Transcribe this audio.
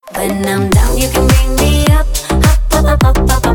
When I'm down, you can bring me up, up, up, up, up, up,